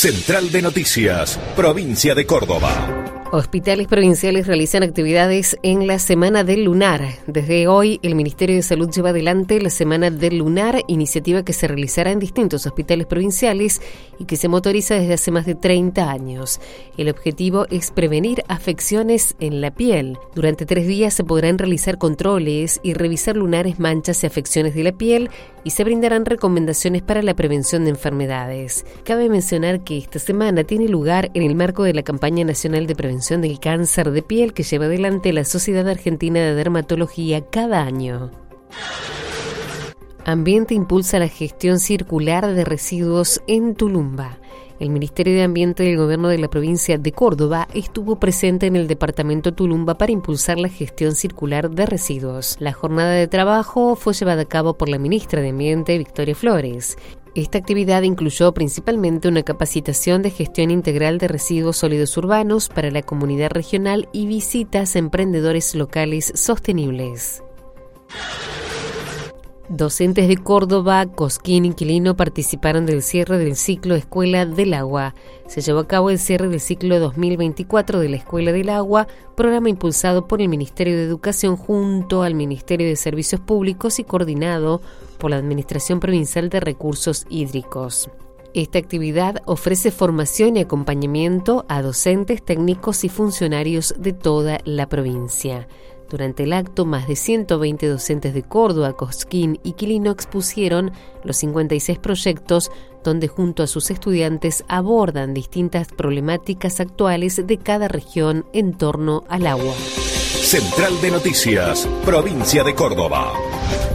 Central de Noticias, Provincia de Córdoba. Hospitales provinciales realizan actividades en la Semana del Lunar. Desde hoy, el Ministerio de Salud lleva adelante la Semana del Lunar, iniciativa que se realizará en distintos hospitales provinciales y que se motoriza desde hace más de 30 años. El objetivo es prevenir afecciones en la piel. Durante 3 días se podrán realizar controles y revisar lunares, manchas y afecciones de la piel, y se brindarán recomendaciones para la prevención de enfermedades. Cabe mencionar que esta semana tiene lugar en el marco de la campaña nacional de prevención del cáncer de piel que lleva adelante la Sociedad Argentina de Dermatología cada año. Ambiente impulsa la gestión circular de residuos en Tulumba. El Ministerio de Ambiente del Gobierno de la provincia de Córdoba estuvo presente en el departamento Tulumba para impulsar la gestión circular de residuos. La jornada de trabajo fue llevada a cabo por la ministra de Ambiente, Victoria Flores. Esta actividad incluyó principalmente una capacitación de gestión integral de residuos sólidos urbanos para la comunidad regional y visitas a emprendedores locales sostenibles. Docentes de Córdoba, Cosquín y Quilino participaron del cierre del ciclo Escuela del Agua. Se llevó a cabo el cierre del ciclo 2024 de la Escuela del Agua, programa impulsado por el Ministerio de Educación junto al Ministerio de Servicios Públicos y coordinado por la Administración Provincial de Recursos Hídricos. Esta actividad ofrece formación y acompañamiento a docentes, técnicos y funcionarios de toda la provincia. Durante el acto, más de 120 docentes de Córdoba, Cosquín y Quilino expusieron los 56 proyectos donde junto a sus estudiantes abordan distintas problemáticas actuales de cada región en torno al agua. Central de Noticias, Provincia de Córdoba.